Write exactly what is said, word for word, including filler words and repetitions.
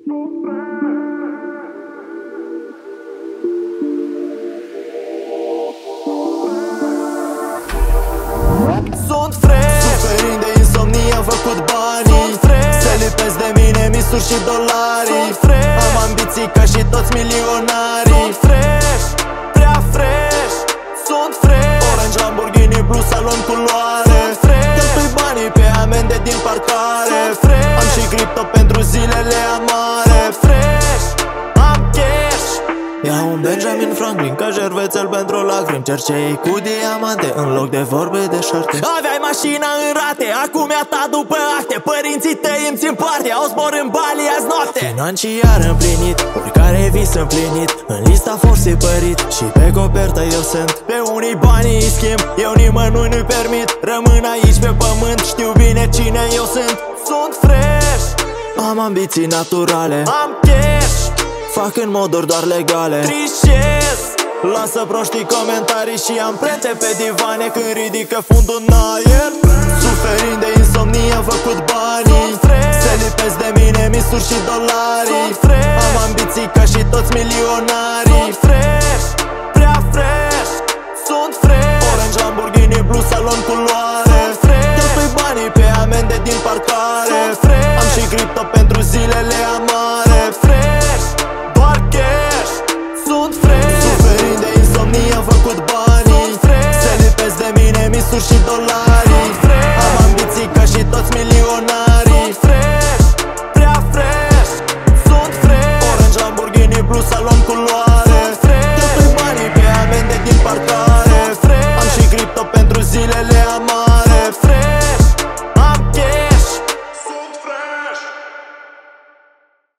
Sunt fresh, suferind de insomnie, am făcut banii. Sunt fresh, se lipesc de mine misuri și dolari. Sunt fresh, am ambiții ca și toți milionarii. Sunt fresh, prea fresh. Sunt fresh, Orange, Lamborghini, Blue, salon, culoare. Sunt fresh, cheltui banii pe amende din parcare. Sunt fresh, am și cripto pentru zilele amare. Sunt fresh, am cash. Iau un Benjamin Franklin ca șervețel pentru lacrimi. Cer cei cu diamante în loc de vorbe de șarte. Aveai mașina în rate, acum e a ta după acte. Părinții tăi îmi țin parte, au zbor în Bali azi noapte. Financiar împlinit, oricare vis împlinit. În lista forței părit și pe copertă eu sunt. Pe unii banii îi schimb, eu nimănui nu-i permit. Rămân aici pe pământ, știu bine cine eu sunt. Sunt fresh, am ambiții naturale, am cash, fac în moduri doar legale. Trișez, lasă proștii comentarii și am prete pe divane când ridică fundul în aer. Suferind de insomnie, am făcut banii. Se lipesc de mine misuri și dolari. Am ambiții ca și toți milionarii. Sunt fresh, prea fresh. Sunt fresh, Orange, Lamborghini, Blue, salon, culoare. Cheltui banii pe amende din parcare. Am și cripto pe